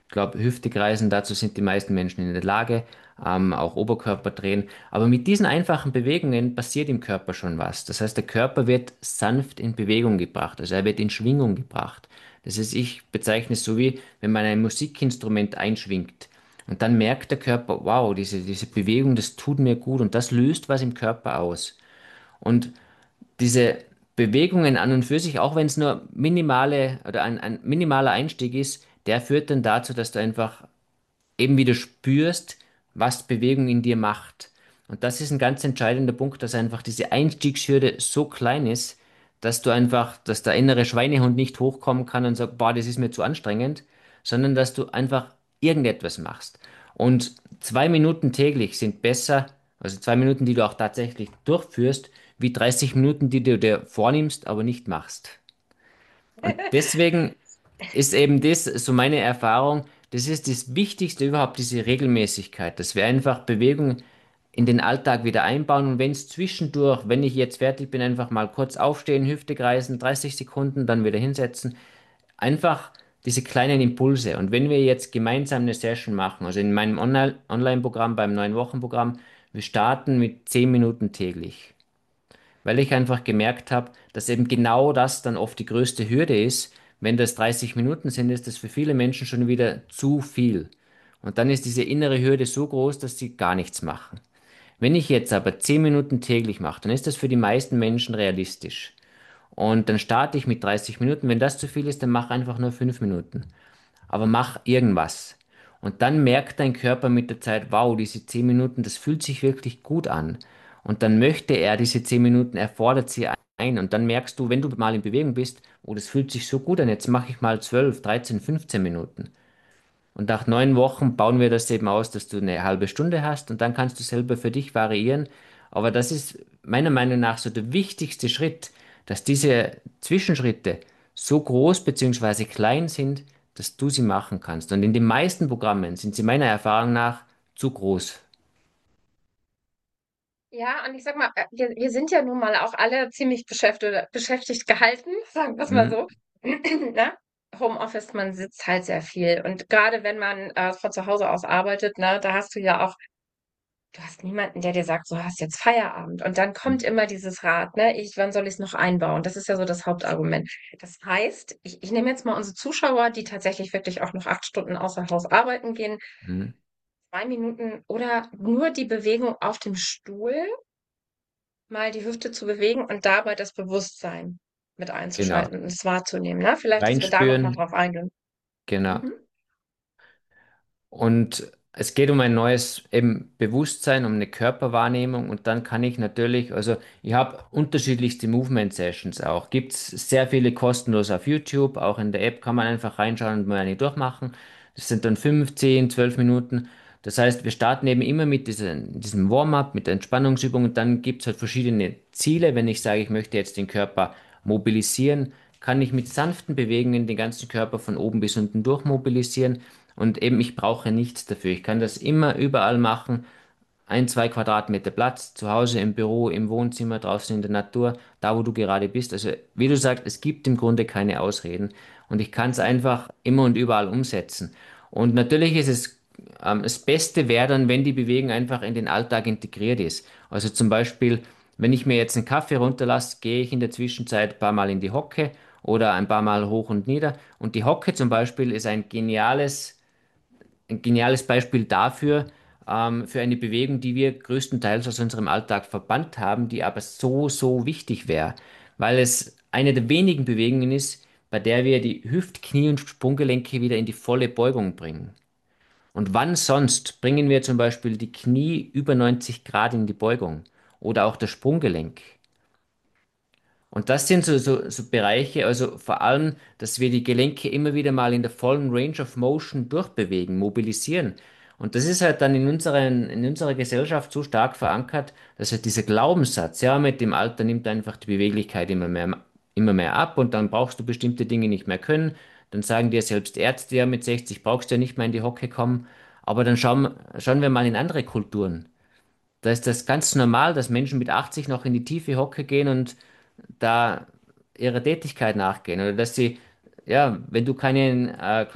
Ich glaube, Hüfte kreisen, dazu sind die meisten Menschen in der Lage, ähm, auch Oberkörper drehen. Aber mit diesen einfachen Bewegungen passiert im Körper schon was. Das heißt, der Körper wird sanft in Bewegung gebracht, also er wird in Schwingung gebracht. Das heißt, ich bezeichne es so wie, wenn man ein Musikinstrument einschwingt. Und dann merkt der Körper, wow, diese, diese Bewegung, das tut mir gut und das löst was im Körper aus. Und diese Bewegungen an und für sich, auch wenn es nur minimale oder ein, ein minimaler Einstieg ist, der führt dann dazu, dass du einfach eben wieder spürst, was Bewegung in dir macht. Und das ist ein ganz entscheidender Punkt, dass einfach diese Einstiegshürde so klein ist, dass du einfach, dass der innere Schweinehund nicht hochkommen kann und sagt, boah, das ist mir zu anstrengend, sondern dass du einfach irgendetwas machst. Und zwei Minuten täglich sind besser, also zwei Minuten, die du auch tatsächlich durchführst, wie dreißig Minuten, die du dir vornimmst, aber nicht machst. Und deswegen ist eben das so meine Erfahrung, das ist das Wichtigste überhaupt, diese Regelmäßigkeit, dass wir einfach Bewegung in den Alltag wieder einbauen und wenn es zwischendurch, wenn ich jetzt fertig bin, einfach mal kurz aufstehen, Hüfte kreisen, dreißig Sekunden, dann wieder hinsetzen, einfach diese kleinen Impulse. Und wenn wir jetzt gemeinsam eine Session machen, also in meinem Online- Online-Programm, beim neun Wochen-Programm, wir starten mit zehn Minuten täglich, weil ich einfach gemerkt habe, dass eben genau das dann oft die größte Hürde ist. Wenn das dreißig Minuten sind, ist das für viele Menschen schon wieder zu viel. Und dann ist diese innere Hürde so groß, dass sie gar nichts machen. Wenn ich jetzt aber zehn Minuten täglich mache, dann ist das für die meisten Menschen realistisch. Und dann starte ich mit dreißig Minuten. Wenn das zu viel ist, dann mach einfach nur fünf Minuten, aber mach irgendwas. Und dann merkt dein Körper mit der Zeit, wow, diese zehn Minuten, das fühlt sich wirklich gut an. Und dann möchte er diese zehn Minuten, er fordert sie ein. Und dann merkst du, wenn du mal in Bewegung bist, oh, das fühlt sich so gut an, jetzt mache ich mal zwölf, dreizehn, fünfzehn Minuten. Und nach neun Wochen bauen wir das eben aus, dass du eine halbe Stunde hast und dann kannst du selber für dich variieren. Aber das ist meiner Meinung nach so der wichtigste Schritt, dass diese Zwischenschritte so groß bzw. klein sind, dass du sie machen kannst. Und in den meisten Programmen sind sie meiner Erfahrung nach zu groß. Ja, und ich sag mal, äh, wir, wir sind ja nun mal auch alle ziemlich beschäftigt, beschäftigt gehalten, sagen wir es mal Mhm. so. Ne? Homeoffice, man sitzt halt sehr viel. Und gerade wenn man äh, von zu Hause aus arbeitet, ne, da hast du ja auch, du hast niemanden, der dir sagt, so hast jetzt Feierabend. Und dann kommt immer dieses Rad, ne, ich, wann soll ich es noch einbauen? Das ist ja so das Hauptargument. Das heißt, ich, ich nehme jetzt mal unsere Zuschauer, die tatsächlich wirklich auch noch acht Stunden außer Haus arbeiten gehen, Mhm. zwei Minuten oder nur die Bewegung auf dem Stuhl mal die Hüfte zu bewegen und dabei das Bewusstsein mit Genau. einzuschalten und es wahrzunehmen, ne? Vielleicht, dass wir da noch mal Reinspüren, drauf eingehen. genau. Mhm. Und es geht um ein neues eben Bewusstsein, um eine Körperwahrnehmung und dann kann ich natürlich, also ich habe unterschiedlichste Movement Sessions auch. Gibt es sehr viele kostenlos auf YouTube, auch in der App kann man einfach reinschauen und mal eine durchmachen. Das sind dann fünfzehn, zwölf Minuten. Das heißt, wir starten eben immer mit diesen, diesem Warm-up, mit der Entspannungsübung und dann gibt es halt verschiedene Ziele. Wenn ich sage, ich möchte jetzt den Körper mobilisieren, kann ich mit sanften Bewegungen den ganzen Körper von oben bis unten durch mobilisieren. Und eben, ich brauche nichts dafür. Ich kann das immer überall machen. Ein, zwei Quadratmeter Platz, zu Hause, im Büro, im Wohnzimmer, draußen in der Natur, da wo du gerade bist. Also, wie du sagst, es gibt im Grunde keine Ausreden. Und ich kann es einfach immer und überall umsetzen. Und natürlich ist es, ähm, das Beste wäre dann, wenn die Bewegung einfach in den Alltag integriert ist. Also zum Beispiel, wenn ich mir jetzt einen Kaffee runterlasse, gehe ich in der Zwischenzeit ein paar Mal in die Hocke oder ein paar Mal hoch und nieder. Und die Hocke zum Beispiel ist ein geniales ein geniales Beispiel dafür, ähm, für eine Bewegung, die wir größtenteils aus unserem Alltag verbannt haben, die aber so, so wichtig wäre, weil es eine der wenigen Bewegungen ist, bei der wir die Hüft-, Knie- und Sprunggelenke wieder in die volle Beugung bringen. Und wann sonst bringen wir zum Beispiel die Knie über neunzig Grad in die Beugung oder auch das Sprunggelenk? Und das sind so, so, so Bereiche, also vor allem, dass wir die Gelenke immer wieder mal in der vollen Range of Motion durchbewegen, mobilisieren. Und das ist halt dann in unseren, in unserer Gesellschaft so stark verankert, dass halt dieser Glaubenssatz, ja, mit dem Alter nimmt einfach die Beweglichkeit immer mehr, immer mehr ab und dann brauchst du bestimmte Dinge nicht mehr können. Dann sagen dir selbst Ärzte, ja, mit sechzig brauchst du ja nicht mehr in die Hocke kommen. Aber dann schauen, schauen wir mal in andere Kulturen. Da ist das ganz normal, dass Menschen mit achtzig noch in die tiefe Hocke gehen und da ihrer Tätigkeit nachgehen oder dass sie, ja, wenn du keine, äh, keine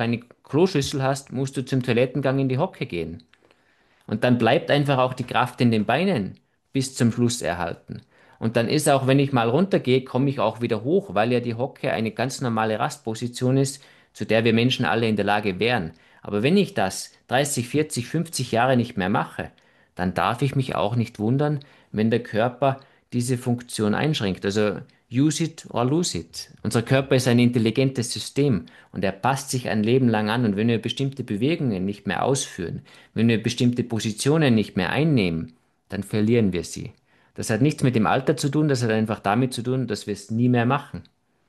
Kloschüssel hast, musst du zum Toilettengang in die Hocke gehen. Und dann bleibt einfach auch die Kraft in den Beinen bis zum Schluss erhalten. Und dann ist auch, wenn ich mal runtergehe, komme ich auch wieder hoch, weil ja die Hocke eine ganz normale Rastposition ist, zu der wir Menschen alle in der Lage wären. Aber wenn ich das dreißig, vierzig, fünfzig Jahre nicht mehr mache, dann darf ich mich auch nicht wundern, wenn der Körper diese Funktion einschränkt. Also use it or lose it. Unser Körper ist ein intelligentes System und er passt sich ein Leben lang an. Und wenn wir bestimmte Bewegungen nicht mehr ausführen, wenn wir bestimmte Positionen nicht mehr einnehmen, dann verlieren wir sie. Das hat nichts mit dem Alter zu tun, das hat einfach damit zu tun, dass wir es nie mehr machen.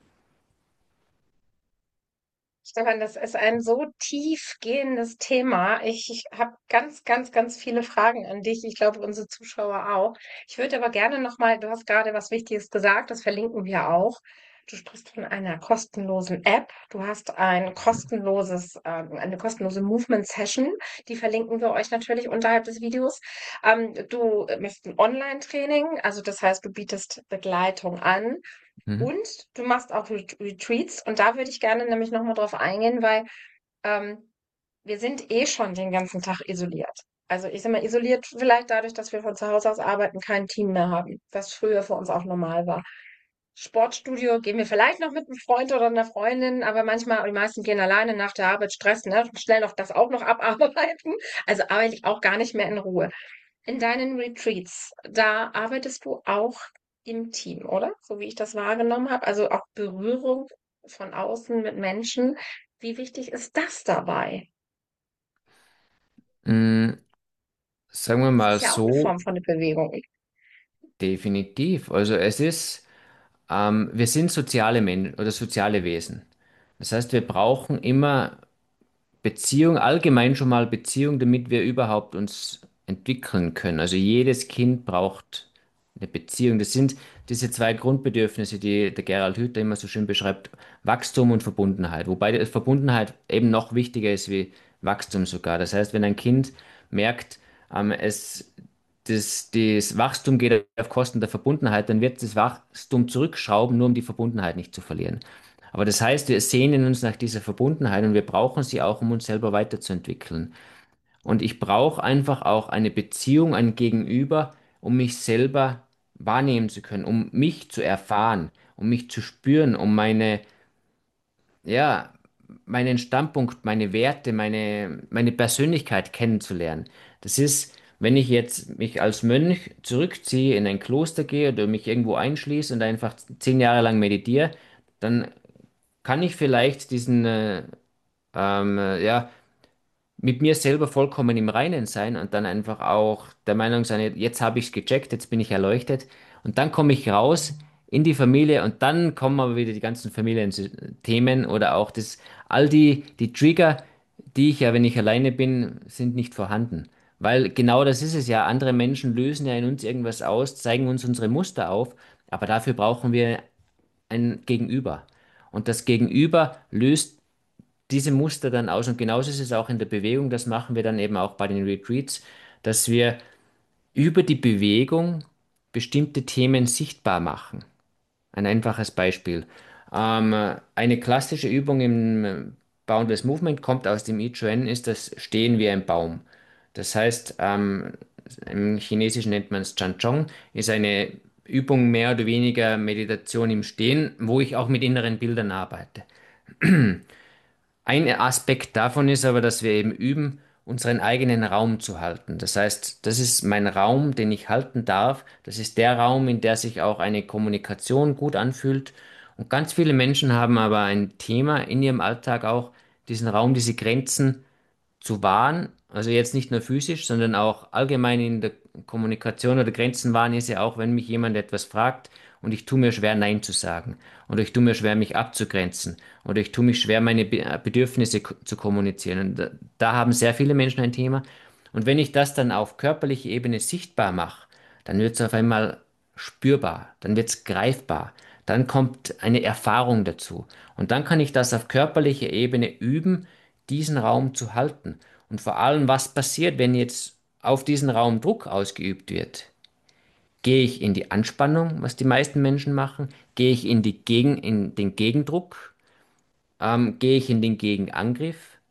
Stefan, das ist ein so tiefgehendes Thema. Ich, ich habe ganz, ganz, ganz viele Fragen an dich. Ich glaube, unsere Zuschauer auch. Ich würde aber gerne nochmal, du hast gerade was Wichtiges gesagt, das verlinken wir auch. Du sprichst von einer kostenlosen App. Du hast ein kostenloses, ähm, eine kostenlose Movement Session. Die verlinken wir euch natürlich unterhalb des Videos. Ähm, du machst ein Online-Training, also das heißt, du bietest Begleitung an. Mhm. Und du machst auch Ret Retreats. Und da würde ich gerne nämlich nochmal drauf eingehen, weil ähm, wir sind eh schon den ganzen Tag isoliert. Also ich sag mal, isoliert vielleicht dadurch, dass wir von zu Hause aus arbeiten, kein Team mehr haben, was früher für uns auch normal war. Sportstudio gehen wir vielleicht noch mit einem Freund oder einer Freundin, aber manchmal, die meisten gehen alleine nach der Arbeit, Stress, ne? Schnell noch das auch noch abarbeiten. Also arbeite ich auch gar nicht mehr in Ruhe. In deinen Retreats, da arbeitest du auch im Team, oder? So wie ich das wahrgenommen habe. Also auch Berührung von außen mit Menschen. Wie wichtig ist das dabei? Mm, sagen wir Das mal ist ja auch eine so, Form von der Bewegung. definitiv. Also es ist, ähm, wir sind soziale Menschen oder soziale Wesen. Das heißt, wir brauchen immer Beziehung, allgemein schon mal Beziehung, damit wir überhaupt uns entwickeln können. Also jedes Kind braucht eine Beziehung. Das sind diese zwei Grundbedürfnisse, die der Gerald Hüther immer so schön beschreibt, Wachstum und Verbundenheit. Wobei die Verbundenheit eben noch wichtiger ist wie Wachstum sogar. Das heißt, wenn ein Kind merkt, ähm, es, das, das Wachstum geht auf Kosten der Verbundenheit, dann wird das Wachstum zurückschrauben, nur um die Verbundenheit nicht zu verlieren. Aber das heißt, wir sehnen uns nach dieser Verbundenheit und wir brauchen sie auch, um uns selber weiterzuentwickeln. Und ich brauche einfach auch eine Beziehung, ein Gegenüber, um mich selber wahrnehmen zu können, um mich zu erfahren, um mich zu spüren, um meine, ja, meinen Standpunkt, meine Werte, meine, meine Persönlichkeit kennenzulernen. Das ist, wenn ich jetzt mich als Mönch zurückziehe, in ein Kloster gehe oder mich irgendwo einschließe und einfach zehn Jahre lang meditiere, dann kann ich vielleicht diesen, äh, ähm, äh, ja, mit mir selber vollkommen im Reinen sein und dann einfach auch der Meinung sein, jetzt habe ich es gecheckt, jetzt bin ich erleuchtet. Und dann komme ich raus in die Familie und dann kommen aber wieder die ganzen Familienthemen oder auch das, all die, die Trigger, die ich ja, wenn ich alleine bin, sind nicht vorhanden. Weil genau das ist es ja. Andere Menschen lösen ja in uns irgendwas aus, zeigen uns unsere Muster auf, aber dafür brauchen wir ein Gegenüber. Und das Gegenüber löst diese Muster dann aus. Und genauso ist es auch in der Bewegung. Das machen wir dann eben auch bei den Retreats, dass wir über die Bewegung bestimmte Themen sichtbar machen. Ein einfaches Beispiel. Ähm, eine klassische Übung im Boundless Movement kommt aus dem I Chuen, ist das Stehen wie ein Baum. Das heißt, ähm, im Chinesischen nennt man es Chanchong, ist eine Übung mehr oder weniger Meditation im Stehen, wo ich auch mit inneren Bildern arbeite. Ein Aspekt davon ist aber, dass wir eben üben, unseren eigenen Raum zu halten. Das heißt, das ist mein Raum, den ich halten darf. Das ist der Raum, in der sich auch eine Kommunikation gut anfühlt. Und ganz viele Menschen haben aber ein Thema in ihrem Alltag auch, diesen Raum, diese Grenzen zu wahren, also jetzt nicht nur physisch, sondern auch allgemein in der Kommunikation oder Grenzen wahren ist ja auch, wenn mich jemand etwas fragt und ich tue mir schwer, Nein zu sagen. Oder ich tue mir schwer, mich abzugrenzen. Oder ich tue mich schwer, meine Be äh, Bedürfnisse ko- zu kommunizieren. Und da, da haben sehr viele Menschen ein Thema. Und wenn ich das dann auf körperlicher Ebene sichtbar mache, dann wird es auf einmal spürbar, dann wird es greifbar, dann kommt eine Erfahrung dazu. Und dann kann ich das auf körperlicher Ebene üben, diesen Raum zu halten. Und vor allem, was passiert, wenn jetzt auf diesen Raum Druck ausgeübt wird? Gehe ich in die Anspannung, was die meisten Menschen machen? Gehe ich in die Gegen, in den Gegendruck? Ähm, gehe ich in den Gegenangriff?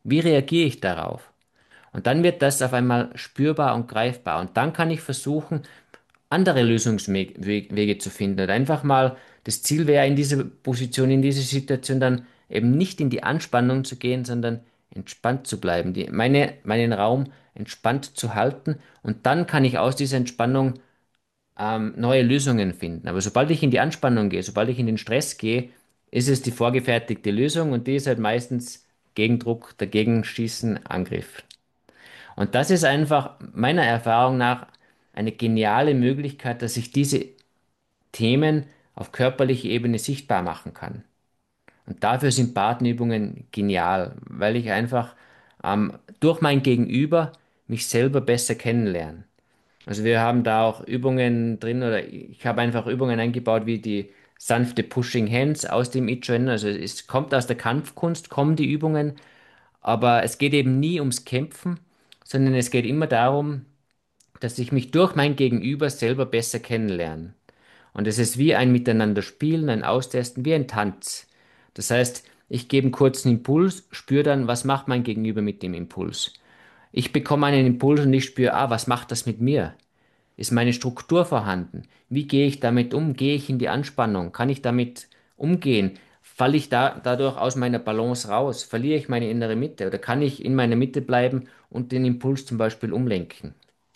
Wie reagiere ich darauf? Und dann wird das auf einmal spürbar und greifbar. Und dann kann ich versuchen, andere Lösungswege zu finden. Oder einfach mal, das Ziel wäre in dieser Position, in dieser Situation dann eben nicht in die Anspannung zu gehen, sondern entspannt zu bleiben, die, meine, meinen Raum entspannt zu halten. Und dann kann ich aus dieser Entspannung ähm, neue Lösungen finden. Aber sobald ich in die Anspannung gehe, sobald ich in den Stress gehe, ist es die vorgefertigte Lösung und die ist halt meistens Gegendruck, dagegen schießen, Angriff. Und das ist einfach meiner Erfahrung nach eine geniale Möglichkeit, dass ich diese Themen auf körperlicher Ebene sichtbar machen kann. Und dafür sind Atemübungen genial, weil ich einfach ähm, durch mein Gegenüber mich selber besser kennenlerne. Also wir haben da auch Übungen drin oder ich habe einfach Übungen eingebaut wie die sanfte Pushing Hands aus dem I-Join. Also es kommt aus der Kampfkunst, kommen die Übungen, aber es geht eben nie ums Kämpfen, sondern es geht immer darum, dass ich mich durch mein Gegenüber selber besser kennenlerne. Und es ist wie ein Miteinander spielen, ein Austesten, wie ein Tanz. Das heißt, ich gebe einen kurzen Impuls, spüre dann, was macht mein Gegenüber mit dem Impuls. Ich bekomme einen Impuls und ich spüre, ah, was macht das mit mir? Ist meine Struktur vorhanden? Wie gehe ich damit um? Gehe ich in die Anspannung? Kann ich damit umgehen? Falle ich da, dadurch aus meiner Balance raus? Verliere ich meine innere Mitte? Oder kann ich in meiner Mitte bleiben und den Impuls zum Beispiel umlenken?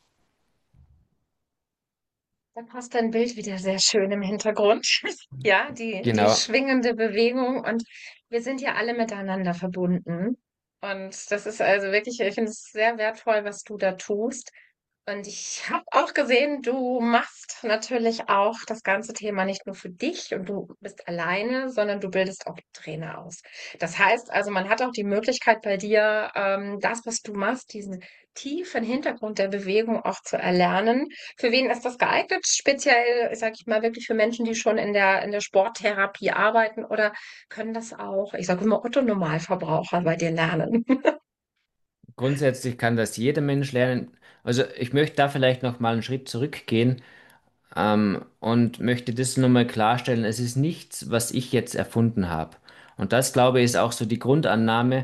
Da passt dein Bild wieder sehr schön im Hintergrund. Ja, die, die Genau. schwingende Bewegung und wir sind ja alle miteinander verbunden. Und das ist also wirklich, ich finde es sehr wertvoll, was du da tust. Und ich habe auch gesehen, du machst natürlich auch das ganze Thema nicht nur für dich und du bist alleine, sondern du bildest auch Trainer aus. Das heißt also, man hat auch die Möglichkeit bei dir, ähm, das, was du machst, diesen tiefen Hintergrund der Bewegung auch zu erlernen. Für wen ist das geeignet? Speziell, sage ich mal, wirklich für Menschen, die schon in der, in der Sporttherapie arbeiten oder können das auch, ich sage immer, Otto-Normalverbraucher bei dir lernen? Grundsätzlich kann das jeder Mensch lernen. Also ich möchte da vielleicht noch mal einen Schritt zurückgehen ähm, und möchte das nochmal klarstellen. Es ist nichts, was ich jetzt erfunden habe. Und das, glaube ich, ist auch so die Grundannahme,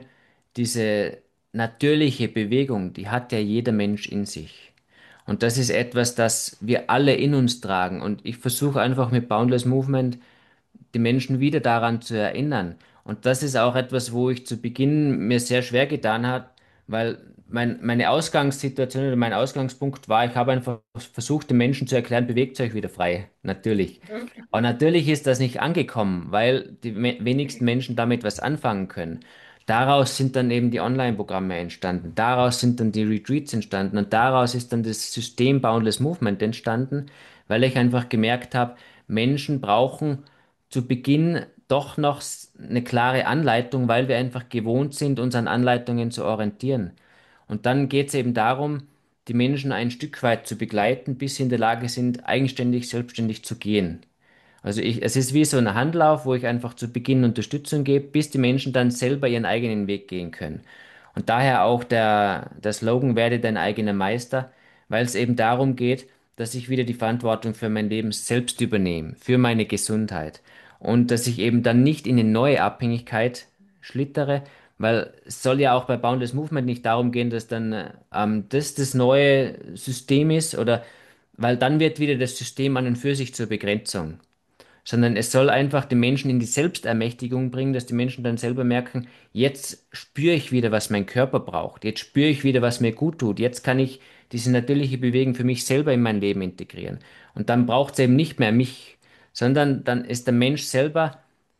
diese natürliche Bewegung, die hat ja jeder Mensch in sich. Und das ist etwas, das wir alle in uns tragen. Und ich versuche einfach mit Boundless Movement die Menschen wieder daran zu erinnern. Und das ist auch etwas, wo ich zu Beginn mir sehr schwer getan hat, weil mein, meine Ausgangssituation oder mein Ausgangspunkt war, ich habe einfach versucht, den Menschen zu erklären, bewegt euch wieder frei. Natürlich. Aber natürlich ist das nicht angekommen, weil die me- wenigsten Menschen damit was anfangen können. Daraus sind dann eben die Online-Programme entstanden. Daraus sind dann die Retreats entstanden. Und daraus ist dann das System Boundless Movement entstanden, weil ich einfach gemerkt habe, Menschen brauchen zu Beginn doch noch s- eine klare Anleitung, weil wir einfach gewohnt sind, uns an Anleitungen zu orientieren. Und dann geht es eben darum, die Menschen ein Stück weit zu begleiten, bis sie in der Lage sind, eigenständig, selbstständig zu gehen. Also ich, es ist wie so ein Handlauf, wo ich einfach zu Beginn Unterstützung gebe, bis die Menschen dann selber ihren eigenen Weg gehen können. Und daher auch der, der Slogan, werde dein eigener Meister, weil es eben darum geht, dass ich wieder die Verantwortung für mein Leben selbst übernehme, für meine Gesundheit. Und dass ich eben dann nicht in eine neue Abhängigkeit schlittere, weil es soll ja auch bei Boundless Movement nicht darum gehen, dass dann äh, ähm, das das neue System ist oder weil dann wird wieder das System an und für sich zur Begrenzung, sondern es soll einfach die Menschen in die Selbstermächtigung bringen, dass die Menschen dann selber merken, jetzt spüre ich wieder, was mein Körper braucht, jetzt spüre ich wieder, was mir gut tut, jetzt kann ich diese natürliche Bewegung für mich selber in mein Leben integrieren. Und dann braucht es eben nicht mehr mich, sondern dann ist der Mensch selber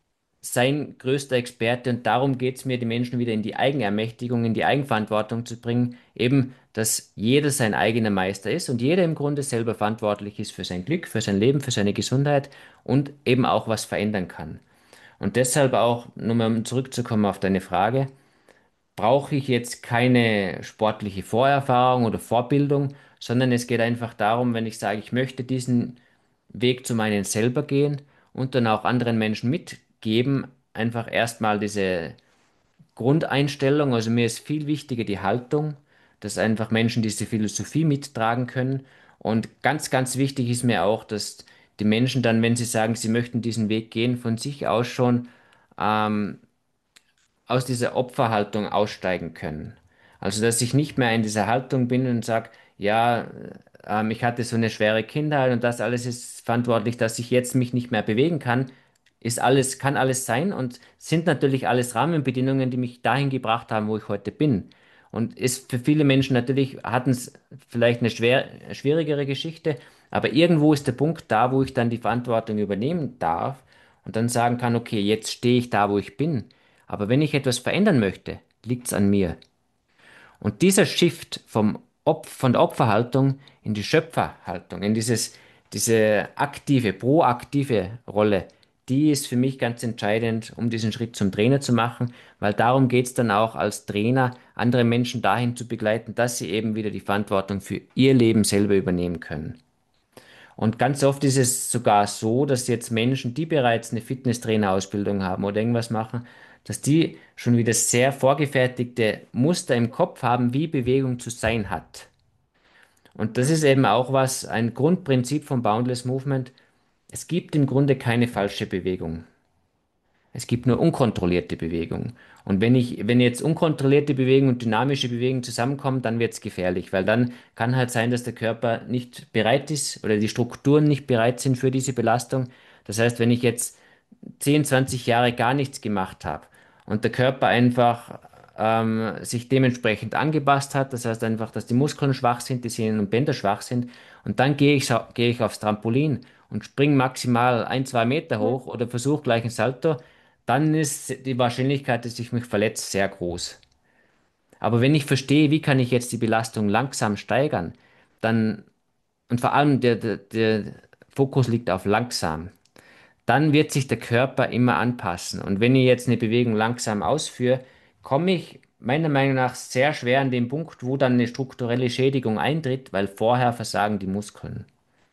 sein größter Experte und darum geht es mir, die Menschen wieder in die Eigenermächtigung, in die Eigenverantwortung zu bringen, eben, dass jeder sein eigener Meister ist und jeder im Grunde selber verantwortlich ist für sein Glück, für sein Leben, für seine Gesundheit und eben auch was verändern kann. Und deshalb auch, nur mal um zurückzukommen auf deine Frage, brauche ich jetzt keine sportliche Vorerfahrung oder Vorbildung, sondern es geht einfach darum, wenn ich sage, ich möchte diesen Weg zu meinen selber gehen und dann auch anderen Menschen mitgeben, einfach erstmal diese Grundeinstellung. Also mir ist viel wichtiger die Haltung, dass einfach Menschen diese Philosophie mittragen können. Und ganz, ganz wichtig ist mir auch, dass die Menschen dann, wenn sie sagen, sie möchten diesen Weg gehen, von sich aus schon ähm, aus dieser Opferhaltung aussteigen können. Also, dass ich nicht mehr in dieser Haltung bin und sage, ja, ähm, ich hatte so eine schwere Kindheit und das alles ist verantwortlich, dass ich jetzt mich nicht mehr bewegen kann, ist alles, kann alles sein und sind natürlich alles Rahmenbedingungen, die mich dahin gebracht haben, wo ich heute bin. Und ist für viele Menschen natürlich, hatten es vielleicht eine schwer, schwierigere Geschichte, aber irgendwo ist der Punkt da, wo ich dann die Verantwortung übernehmen darf und dann sagen kann, okay, jetzt stehe ich da, wo ich bin. Aber wenn ich etwas verändern möchte, liegt es an mir. Und dieser Shift vom Opf von der Opferhaltung in die Schöpferhaltung, in dieses, diese aktive, proaktive Rolle, die ist für mich ganz entscheidend, um diesen Schritt zum Trainer zu machen, weil darum geht es dann auch als Trainer, andere Menschen dahin zu begleiten, dass sie eben wieder die Verantwortung für ihr Leben selber übernehmen können. Und ganz oft ist es sogar so, dass jetzt Menschen, die bereits eine Fitnesstrainerausbildung haben oder irgendwas machen, dass die schon wieder sehr vorgefertigte Muster im Kopf haben, wie Bewegung zu sein hat. Und das ist eben auch was, ein Grundprinzip vom Boundless Movement. Es gibt im Grunde keine falsche Bewegung. Es gibt nur unkontrollierte Bewegung. Und wenn ich, wenn jetzt unkontrollierte Bewegung und dynamische Bewegung zusammenkommen, dann wird es gefährlich, weil dann kann halt sein, dass der Körper nicht bereit ist oder die Strukturen nicht bereit sind für diese Belastung. Das heißt, wenn ich jetzt zehn, zwanzig Jahre gar nichts gemacht habe und der Körper einfach ähm, sich dementsprechend angepasst hat, das heißt einfach, dass die Muskeln schwach sind, die Sehnen und Bänder schwach sind, und dann gehe ich, sa- gehe ich aufs Trampolin und springe maximal ein, zwei Meter hoch oder versuche gleich ein Salto, dann ist die Wahrscheinlichkeit, dass ich mich verletze, sehr groß. Aber wenn ich verstehe, wie kann ich jetzt die Belastung langsam steigern, dann, und vor allem der, der, der Fokus liegt auf langsam, dann wird sich der Körper immer anpassen. Und wenn ich jetzt eine Bewegung langsam ausführe, komme ich meiner Meinung nach sehr schwer an den Punkt, wo dann eine strukturelle Schädigung eintritt, weil vorher versagen die Muskeln.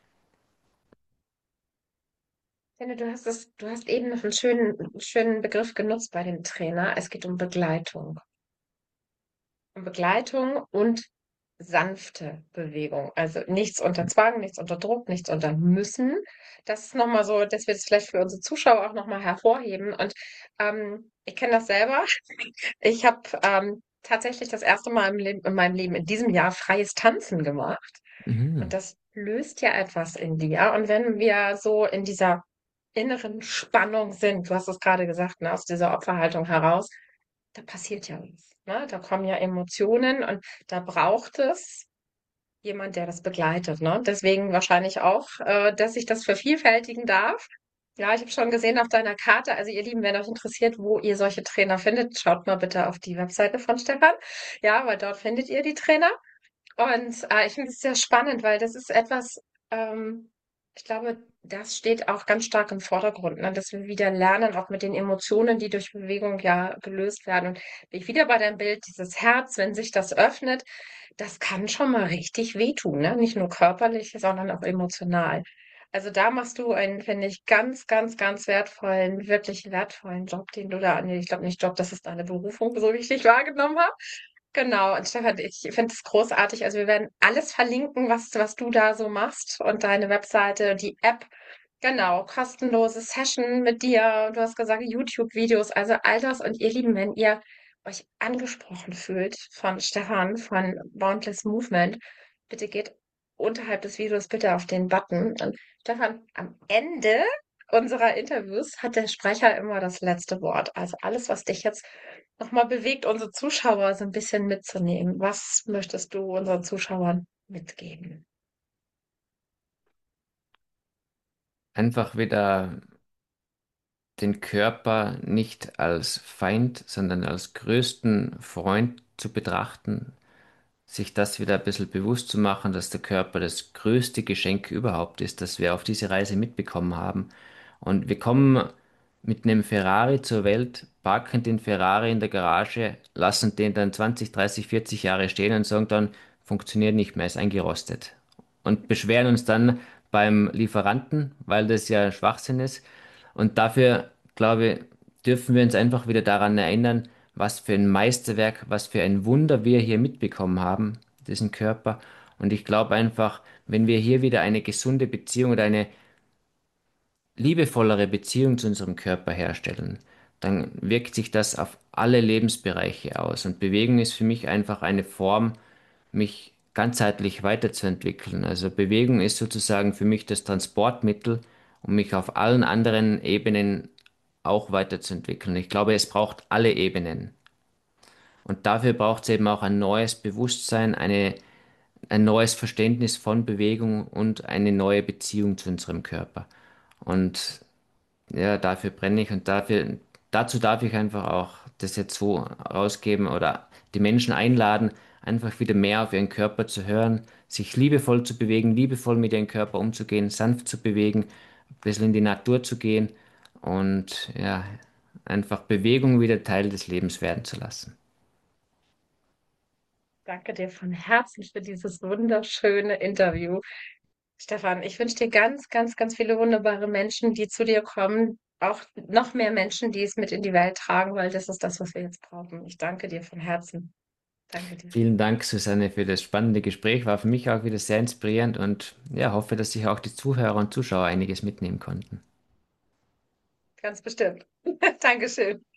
Ich finde, du hast es, du hast eben noch einen schönen, schönen Begriff genutzt bei dem Trainer. Es geht um Begleitung. Um Begleitung und sanfte Bewegung. Also nichts unter Zwang, nichts unter Druck, nichts unter Müssen. Das ist nochmal so, dass wir das vielleicht für unsere Zuschauer auch nochmal hervorheben. Und ähm, ich kenne das selber. Ich habe ähm, tatsächlich das erste Mal im Leben, in meinem Leben in diesem Jahr freies Tanzen gemacht. Und Mhm. das löst ja etwas in dir. Und wenn wir so in dieser inneren Spannung sind, du hast es gerade gesagt, ne, aus dieser Opferhaltung heraus, da passiert ja was. Ne? Da kommen ja Emotionen und da braucht es jemand, der das begleitet. Ne? Deswegen wahrscheinlich auch, äh, dass ich das vervielfältigen darf. Ja, ich habe schon gesehen auf deiner Karte, also ihr Lieben, wenn euch interessiert, wo ihr solche Trainer findet, schaut mal bitte auf die Webseite von Stefan. Ja, weil dort findet ihr die Trainer. Und äh, ich finde es sehr spannend, weil das ist etwas, ähm, ich glaube, das steht auch ganz stark im Vordergrund, ne? Dass wir wieder lernen, auch mit den Emotionen, die durch Bewegung ja gelöst werden. Und bin ich wieder bei deinem Bild, dieses Herz, wenn sich das öffnet, das kann schon mal richtig wehtun, ne? Nicht nur körperlich, sondern auch emotional. Also da machst du einen, finde ich, ganz, ganz, ganz wertvollen, wirklich wertvollen Job, den du da, nee, ich glaube nicht Job, das ist deine Berufung, so wie ich dich wahrgenommen habe. Genau, und Stefan, ich finde es großartig. Also wir werden alles verlinken, was, was du da so machst und deine Webseite, die App. Genau, kostenlose Session mit dir. Du hast gesagt, YouTube-Videos, also all das. Und ihr Lieben, wenn ihr euch angesprochen fühlt von Stefan, von Boundless Movement, bitte geht unterhalb des Videos bitte auf den Button. Und Stefan, am Ende unserer Interviews hat der Sprecher immer das letzte Wort. Also alles, was dich jetzt nochmal bewegt, unsere Zuschauer so ein bisschen mitzunehmen. Was möchtest du unseren Zuschauern mitgeben? Einfach wieder den Körper nicht als Feind, sondern als größten Freund zu betrachten, sich das wieder ein bisschen bewusst zu machen, dass der Körper das größte Geschenk überhaupt ist, das wir auf diese Reise mitbekommen haben. Und wir kommen mit einem Ferrari zur Welt, parken den Ferrari in der Garage, lassen den dann zwanzig, dreißig, vierzig Jahre stehen und sagen dann, funktioniert nicht mehr, ist eingerostet. Und beschweren uns dann beim Lieferanten, weil das ja Schwachsinn ist. Und dafür, glaube ich, dürfen wir uns einfach wieder daran erinnern, was für ein Meisterwerk, was für ein Wunder wir hier mitbekommen haben, diesen Körper. Und ich glaube einfach, wenn wir hier wieder eine gesunde Beziehung oder eine liebevollere Beziehung zu unserem Körper herstellen, dann wirkt sich das auf alle Lebensbereiche aus. Und Bewegung ist für mich einfach eine Form, mich ganzheitlich weiterzuentwickeln. Also Bewegung ist sozusagen für mich das Transportmittel, um mich auf allen anderen Ebenen auch weiterzuentwickeln. Ich glaube, es braucht alle Ebenen. Und dafür braucht es eben auch ein neues Bewusstsein, eine, ein neues Verständnis von Bewegung und eine neue Beziehung zu unserem Körper. Und ja, dafür brenne ich und dafür, dazu darf ich einfach auch das jetzt so rausgeben oder die Menschen einladen, einfach wieder mehr auf ihren Körper zu hören, sich liebevoll zu bewegen, liebevoll mit ihrem Körper umzugehen, sanft zu bewegen, ein bisschen in die Natur zu gehen und ja, einfach Bewegung wieder Teil des Lebens werden zu lassen. Danke dir von Herzen für dieses wunderschöne Interview. Stefan, ich wünsche dir ganz, ganz, ganz viele wunderbare Menschen, die zu dir kommen. Auch noch mehr Menschen, die es mit in die Welt tragen, weil das ist das, was wir jetzt brauchen. Ich danke dir von Herzen. Danke dir. Vielen Dank, Susanne, für das spannende Gespräch. War für mich auch wieder sehr inspirierend und ja, hoffe, dass sich auch die Zuhörer und Zuschauer einiges mitnehmen konnten. Ganz bestimmt. Dankeschön.